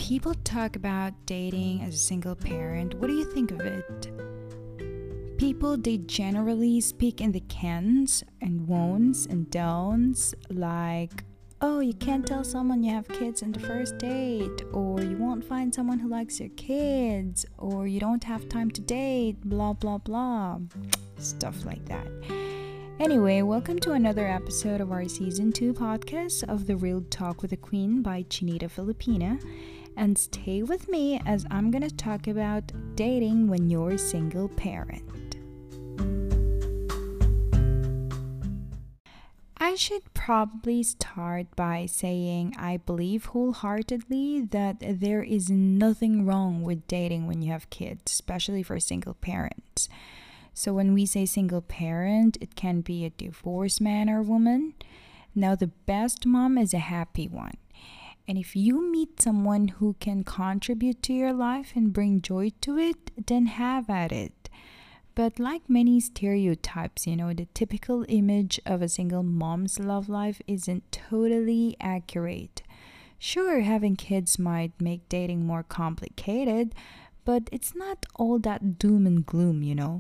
people talk about dating as a single parent, what do you think of it? People, they generally speak in the cans and won'ts and don'ts, like, oh, you can't tell someone you have kids on the first date, or you won't find someone who likes your kids, or you don't have time to date, blah blah blah. Stuff like that. Anyway, welcome to another episode of our Season 2 podcast of The Real Talk with the Queen by Chinita Filipina. And stay with me as I'm gonna talk about dating when you're a single parent. I should probably start by saying I believe wholeheartedly that there is nothing wrong with dating when you have kids, especially for single parents. So when we say single parent, it can be a divorced man or woman. Now, the best mom is a happy one. And if you meet someone who can contribute to your life and bring joy to it, then have at it. But like many stereotypes, the typical image of a single mom's love life isn't totally accurate. Sure, having kids might make dating more complicated, but it's not all that doom and gloom.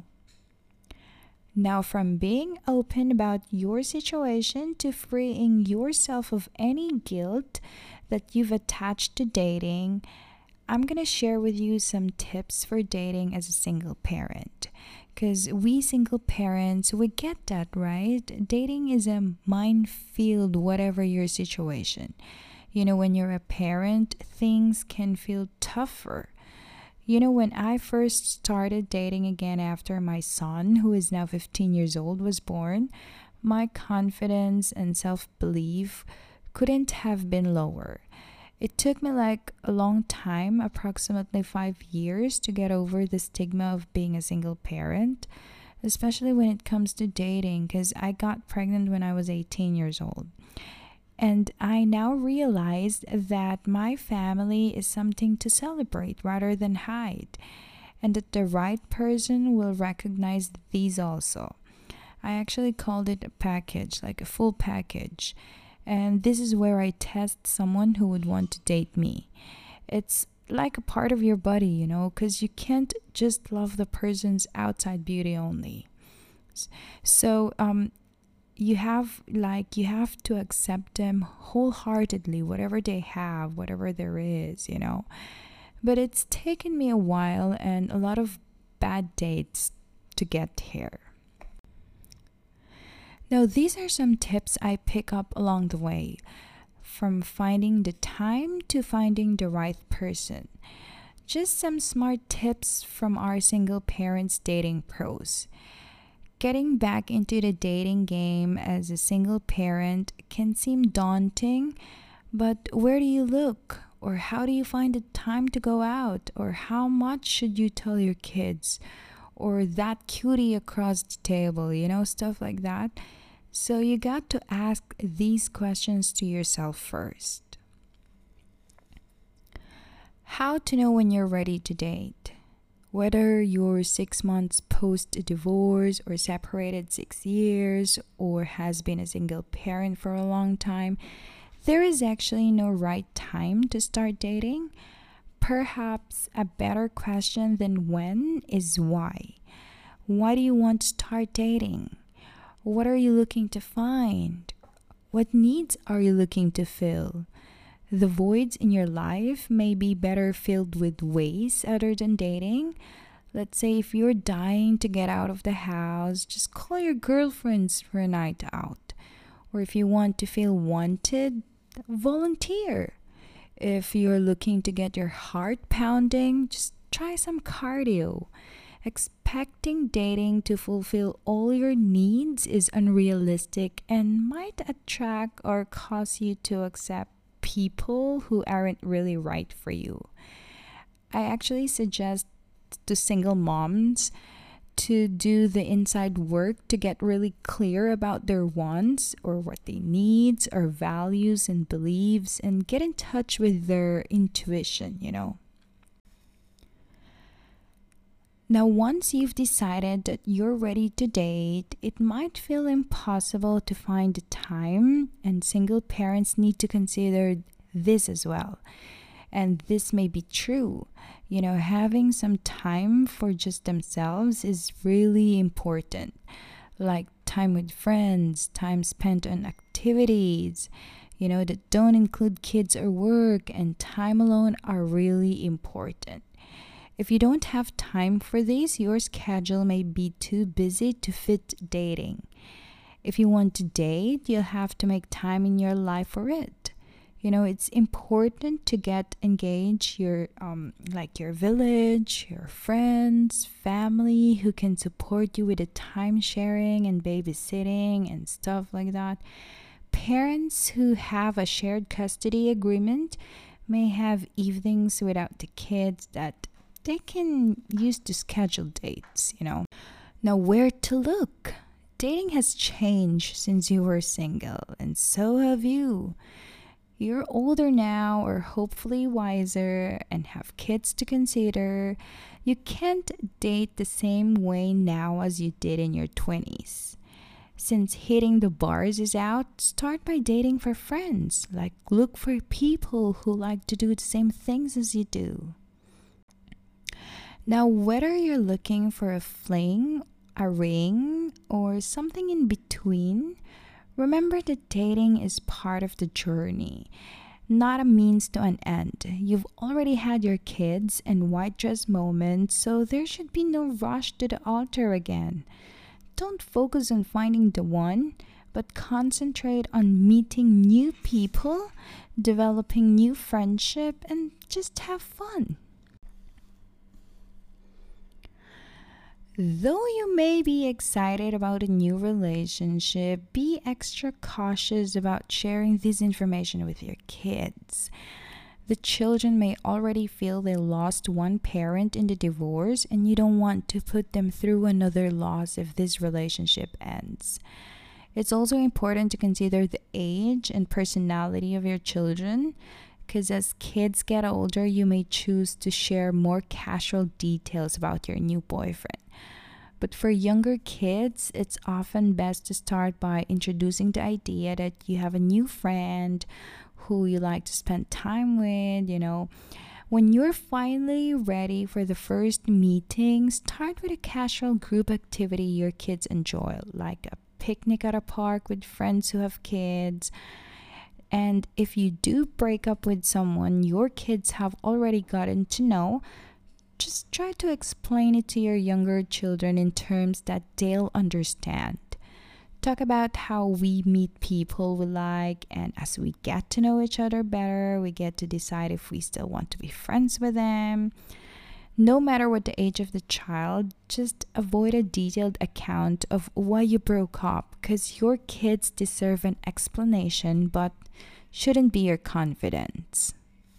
Now, from being open about your situation to freeing yourself of any guilt that you've attached to dating, I'm going to share with you some tips for dating as a single parent. Because we single parents, we get that, right? Dating is a minefield, whatever your situation. When you're a parent, things can feel tougher. When I first started dating again after my son, who is now 15 years old, was born, my confidence and self-belief couldn't have been lower. It took me like a long time, approximately 5 years, to get over the stigma of being a single parent, especially when it comes to dating, because I got pregnant when I was 18 years old. And I now realized that my family is something to celebrate rather than hide, and that the right person will recognize these also. I actually called it a package, like a full package. And this is where I test someone who would want to date me. It's like a part of your body, because you can't just love the person's outside beauty only. So, you have to accept them wholeheartedly, whatever they have, whatever there is. But it's taken me a while and a lot of bad dates to get here. Now, these are some tips I pick up along the way, from finding the time to finding the right person. Just some smart tips from our single parents dating pros. Getting back into the dating game as a single parent can seem daunting, but where do you look? Or how do you find the time to go out? Or how much should you tell your kids? Or that cutie across the table, stuff like that. So you got to ask these questions to yourself first. How to know when you're ready to date? Whether you're 6 months post-divorce or separated 6 years or has been a single parent for a long time, there is actually no right time to start dating. Perhaps a better question than when is why. Why do you want to start dating? What are you looking to find? What needs are you looking to fill? The voids in your life may be better filled with ways other than dating. Let's say if you're dying to get out of the house, just call your girlfriends for a night out. Or if you want to feel wanted, volunteer. If you're looking to get your heart pounding, just try some cardio. Expecting dating to fulfill all your needs is unrealistic and might attract or cause you to accept people who aren't really right for you. I actually suggest to single moms to do the inside work to get really clear about their wants or what they needs or values and beliefs, and get in touch with their intuition. Now, once you've decided that you're ready to date, it might feel impossible to find the time, and single parents need to consider this as well. And this may be true. You know, having some time for just themselves is really important. Like time with friends, time spent on activities, that don't include kids or work, and time alone are really important. If you don't have time for these, your schedule may be too busy to fit dating. If you want to date, you'll have to make time in your life for it. It's important to get engaged your village, your friends, family who can support you with the time sharing and babysitting and stuff like that. Parents who have a shared custody agreement may have evenings without the kids that they can use to schedule dates. Now, where to look? Dating has changed since you were single, and so have you. You're older now, or hopefully wiser, and have kids to consider. You can't date the same way now as you did in your 20s. Since hitting the bars is out, start by dating for friends. Like, look for people who like to do the same things as you do. Now, whether you're looking for a fling, a ring, or something in between, remember that dating is part of the journey, not a means to an end. You've already had your kids and white dress moments, so there should be no rush to the altar again. Don't focus on finding the one, but concentrate on meeting new people, developing new friendship, and just have fun. Though you may be excited about a new relationship, be extra cautious about sharing this information with your kids. The children may already feel they lost one parent in the divorce, and you don't want to put them through another loss if this relationship ends. It's also important to consider the age and personality of your children, because as kids get older, you may choose to share more casual details about your new boyfriend. But for younger kids, it's often best to start by introducing the idea that you have a new friend who you like to spend time with. When you're finally ready for the first meeting, start with a casual group activity your kids enjoy, like a picnic at a park with friends who have kids. And if you do break up with someone your kids have already gotten to know, just try to explain it to your younger children in terms that they'll understand. Talk about how we meet people we like, and as we get to know each other better, we get to decide if we still want to be friends with them. No matter what the age of the child, just avoid a detailed account of why you broke up, because your kids deserve an explanation but shouldn't be your confidence.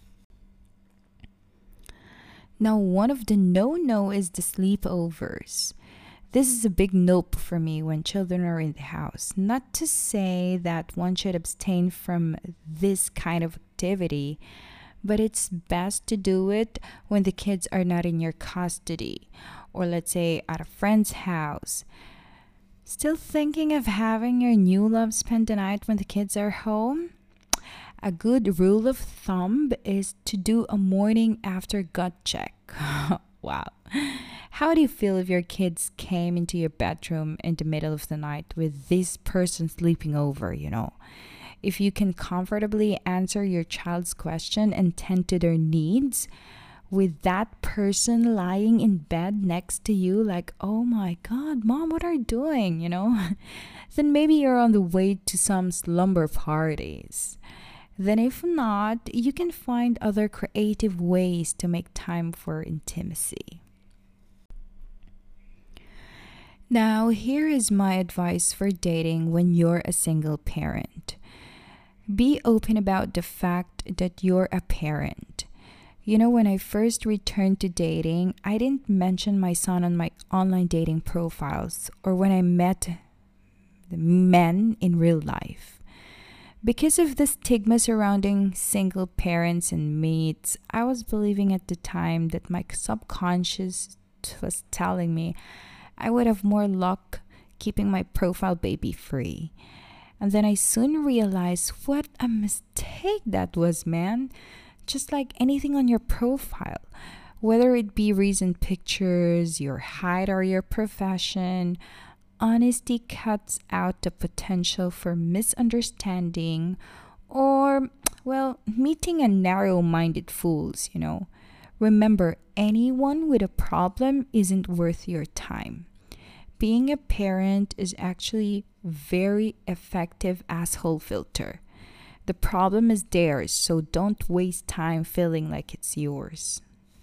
Now, one of the no is the sleepovers. This is a big nope for me when children are in the house. Not to say that one should abstain from this kind of activity, but it's best to do it when the kids are not in your custody, or let's say at a friend's house. Still thinking of having your new love spend the night when the kids are home? A good rule of thumb is to do a morning after gut check. Wow. How do you feel if your kids came into your bedroom in the middle of the night with this person sleeping over? If you can comfortably answer your child's question and tend to their needs, with that person lying in bed next to you, like, oh my God, mom, what are you doing? Then maybe you're on the way to some slumber parties. Then, if not, you can find other creative ways to make time for intimacy. Now, here is my advice for dating when you're a single parent. Be open about the fact that you're a parent. When I first returned to dating, I didn't mention my son on my online dating profiles or when I met the men in real life. Because of the stigma surrounding single parents and mates, I was believing at the time that my subconscious was telling me I would have more luck keeping my profile baby free. And then I soon realized what a mistake that was, man. just like anything on your profile. Whether it be recent pictures, your height, or your profession, honesty cuts out the potential for misunderstanding or, well, meeting a narrow minded fools. Remember, anyone with a problem isn't worth your time. Being a parent is actually very effective asshole filter. The problem is theirs, so don't waste time feeling like it's yours.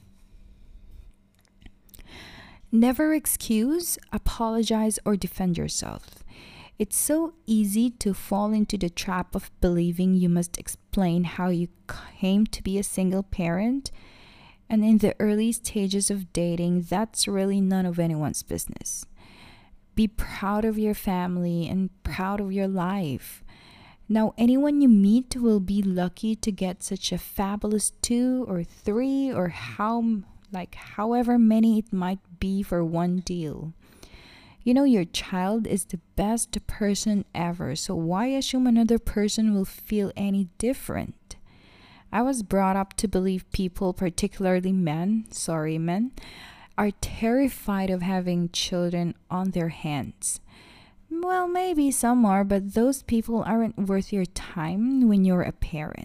Never excuse, apologize, or defend yourself. It's so easy to fall into the trap of believing you must explain how you came to be a single parent. And in the early stages of dating, that's really none of anyone's business. Be proud of your family and proud of your life. Now, anyone you meet will be lucky to get such a fabulous 2 or 3 or however many it might be for one deal. Your child is the best person ever, so why assume another person will feel any different? I was brought up to believe people, particularly men, are terrified of having children on their hands. Well, maybe some are, but those people aren't worth your time when you're a parent.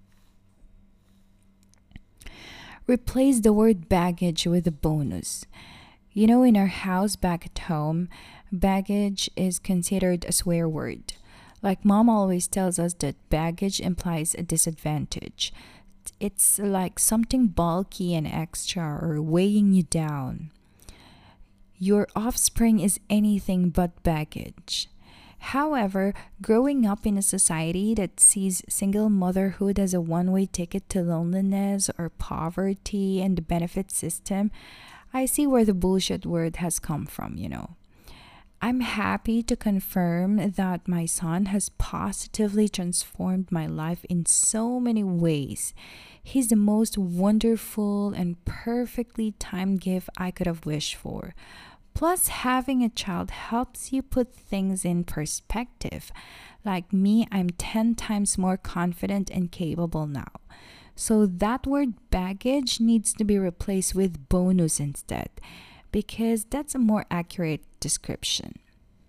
Replace the word baggage with a bonus. In our house back at home, baggage is considered a swear word. Like mom always tells us that baggage implies a disadvantage. It's like something bulky and extra or weighing you down. Your offspring is anything but baggage. However, growing up in a society that sees single motherhood as a one-way ticket to loneliness or poverty and the benefit system, I see where the bullshit word has come from. I'm happy to confirm that my son has positively transformed my life in so many ways. He's the most wonderful and perfectly timed gift I could have wished for. Plus, having a child helps you put things in perspective. Like me, I'm 10 times more confident and capable now. So that word baggage needs to be replaced with bonus instead, because that's a more accurate description.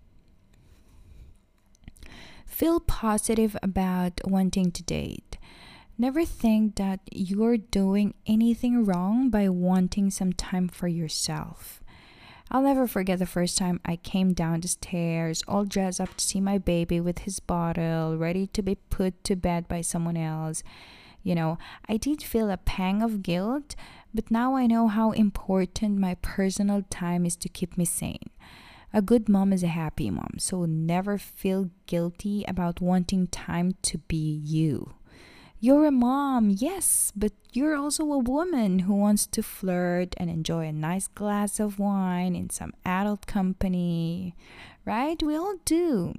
Feel positive about wanting to date. Never think that you're doing anything wrong by wanting some time for yourself. I'll never forget the first time I came down the stairs, all dressed up to see my baby with his bottle, ready to be put to bed by someone else. I did feel a pang of guilt, but now I know how important my personal time is to keep me sane. A good mom is a happy mom, so never feel guilty about wanting time to be you. You're a mom, yes, but you're also a woman who wants to flirt and enjoy a nice glass of wine in some adult company, right? We all do.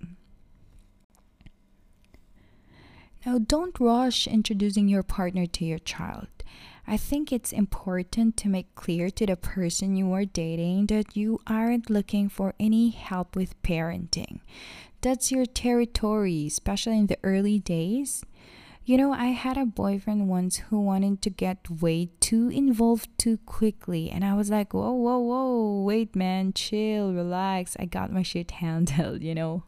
Now, don't rush introducing your partner to your child. I think it's important to make clear to the person you are dating that you aren't looking for any help with parenting. That's your territory, especially in the early days. I had a boyfriend once who wanted to get way too involved too quickly, and I was like, whoa, whoa, whoa, wait, man, chill, relax, I got my shit handled.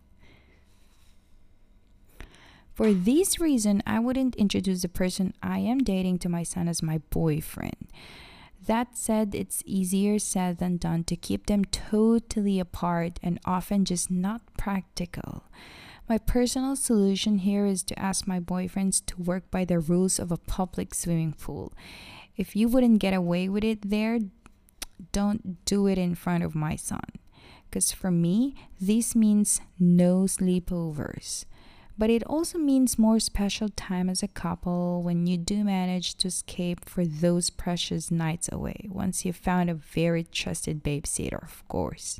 For this reason, I wouldn't introduce the person I am dating to my son as my boyfriend. That said, it's easier said than done to keep them totally apart and often just not practical. My personal solution here is to ask my boyfriends to work by the rules of a public swimming pool. If you wouldn't get away with it there, don't do it in front of my son. Because for me, this means no sleepovers. But it also means more special time as a couple when you do manage to escape for those precious nights away, once you've found a very trusted babysitter, of course.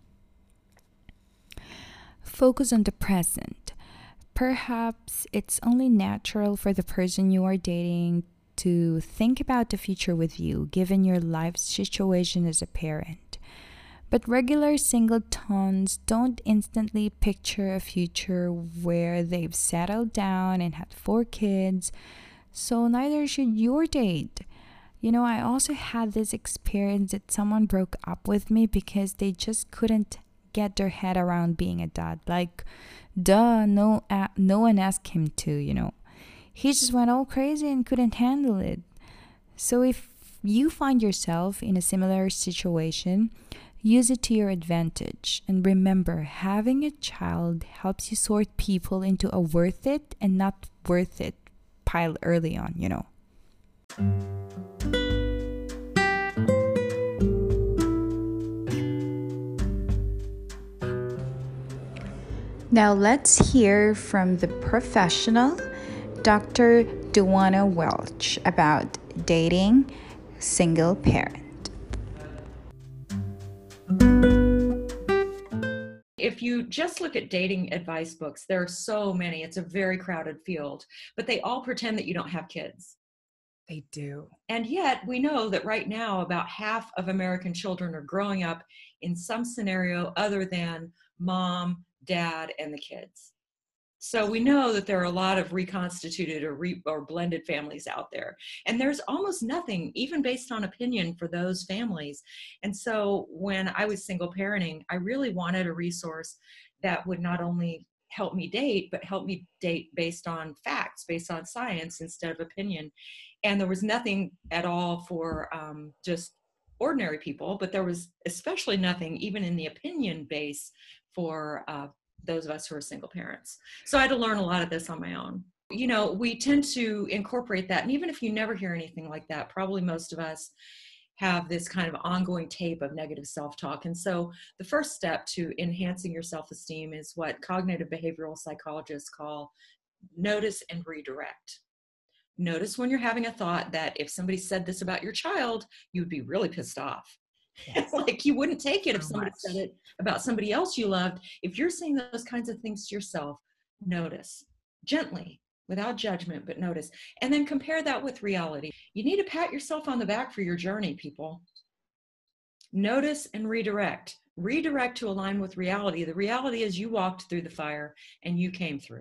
Focus on the present. Perhaps it's only natural for the person you are dating to think about the future with you, given your life situation as a parent. But regular singletons don't instantly picture a future where they've settled down and had 4 kids. So neither should your date. I also had this experience that someone broke up with me because they just couldn't get their head around being a dad. Like, duh, no one asked him to. He just went all crazy and couldn't handle it. So if you find yourself in a similar situation, use it to your advantage. And remember, having a child helps you sort people into a worth it and not worth it pile early on. Now let's hear from the professional, Dr. Duana Welch, about dating single parent. If you just look at dating advice books, there are so many. It's a very crowded field, but they all pretend that you don't have kids. They do. And yet we know that right now about half of American children are growing up in some scenario other than mom, dad, and the kids. So we know that there are a lot of reconstituted or blended families out there. And there's almost nothing, even based on opinion, for those families. And so when I was single parenting, I really wanted a resource that would not only help me date, but help me date based on facts, based on science instead of opinion. And there was nothing at all for just ordinary people, but there was especially nothing even in the opinion base for those of us who are single parents. So I had to learn a lot of this on my own. We tend to incorporate that. And even if you never hear anything like that, probably most of us have this kind of ongoing tape of negative self-talk. And so the first step to enhancing your self-esteem is what cognitive behavioral psychologists call notice and redirect. Notice when you're having a thought that if somebody said this about your child, you would be really pissed off. Yes. Like you wouldn't take it if somebody said it about somebody else you loved. If you're saying those kinds of things to yourself, notice gently, without judgment, but notice. And then compare that with reality. You need to pat yourself on the back for your journey, people. Notice and redirect. Redirect to align with reality. The reality is you walked through the fire and you came through.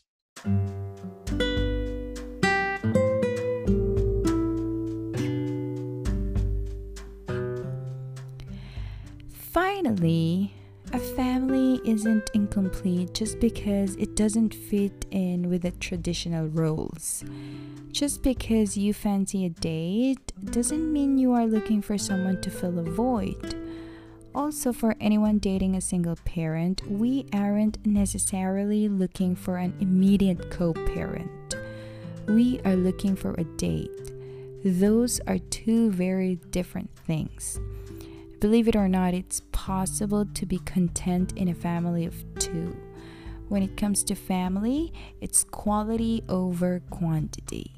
Finally, a family isn't incomplete just because it doesn't fit in with the traditional roles. Just because you fancy a date doesn't mean you are looking for someone to fill a void. Also, for anyone dating a single parent, we aren't necessarily looking for an immediate co-parent. We are looking for a date. Those are two very different things. Believe it or not, it's possible to be content in a family of two. When it comes to family, it's quality over quantity.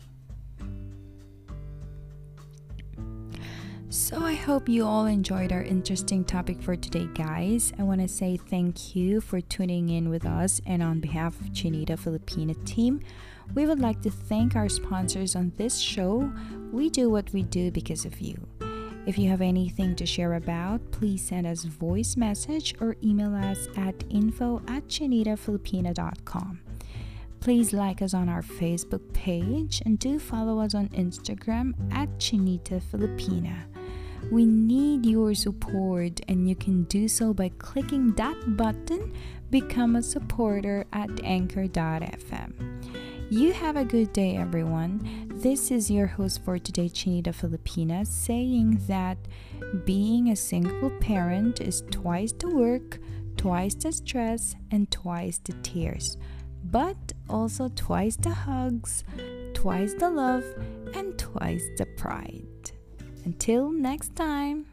So I hope you all enjoyed our interesting topic for today, guys. I want to say thank you for tuning in with us, and on behalf of Chinita Filipina team, we would like to thank our sponsors on this show. We do what we do because of you. If you have anything to share about, please send us a voice message or email us at info@chinitafilipina.com. Please like us on our Facebook page and do follow us on Instagram at Chinita Filipina. We need your support, and you can do so by clicking that button, Become a Supporter at Anchor.fm. You have a good day, everyone. This is your host for today, Chinita Filipina, saying that being a single parent is twice the work, twice the stress, and twice the tears, but also twice the hugs, twice the love, and twice the pride. Until next time.